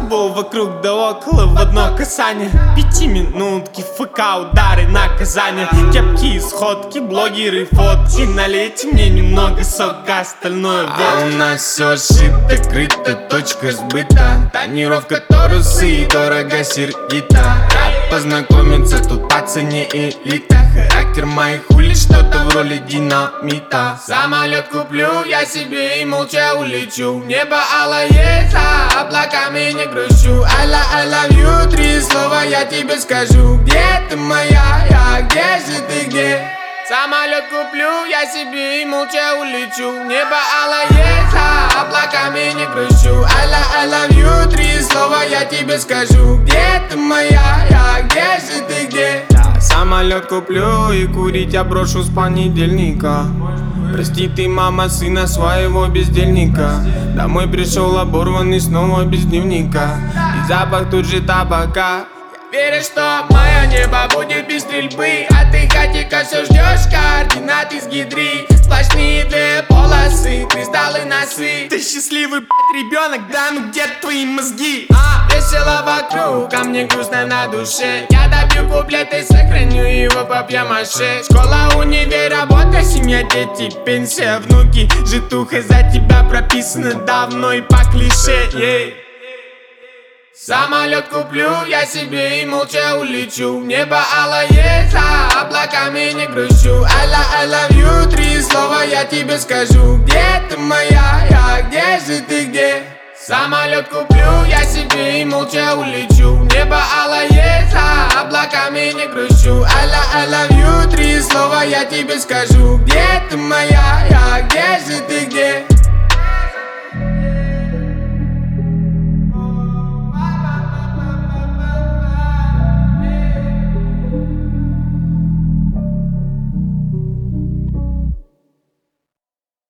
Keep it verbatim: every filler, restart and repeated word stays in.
Футбол вокруг да около в одно касание. Пятиминутки, ФК, удары, наказания. Кепки, сходки, блогеры, фотки. Налейте мне немного сока, остальное вот. А у нас все шито, крыто, точка сбыта. Тонировка торусы, дорого сердито. Рад познакомиться, тут по цене элита. Характер моих улиц, что-то в роли динамита. Самолет куплю я себе и молча улечу. Небо алое, за облаками не грущу. I love, I love you, три слова я тебе скажу. Где ты моя, я, где же ты, где? Самолет куплю я себе и молча улечу. Небо алое, за облаками не грущу. I love, I love you, три слова я тебе скажу. Где ты моя, я, где же ты, где? Самолет куплю и курить я брошу с понедельника. Прости ты, мама, сына своего бездельника. Домой пришел оборванный снова без дневника. И запах тут же табака. Веришь, что мое небо будет без стрельбы? А ты, хатика, все ждешь координаты с гидри. Сплошные две полосы, кристаллы, носы. Ты счастливый, блядь, ребенок, да ну где твои мозги? А, весело вокруг, а мне грустно на душе. Я добью куплет и сохраню его папье-маше. Школа, универ, работа, семья, дети, пенсия, внуки. Житуха за тебя прописана давно и по клише, ей. Самолет куплю я себе и молча улечу. Небо алое, за облаками не грущу. I love, I love you, три слова я тебе скажу. Где ты моя, я, где же ты, где? Самолет куплю я себе и молча улечу. Небо алое, за облаками не грущу. I love, I love you, три слова я тебе скажу. Где ты моя, я, где же ты, где?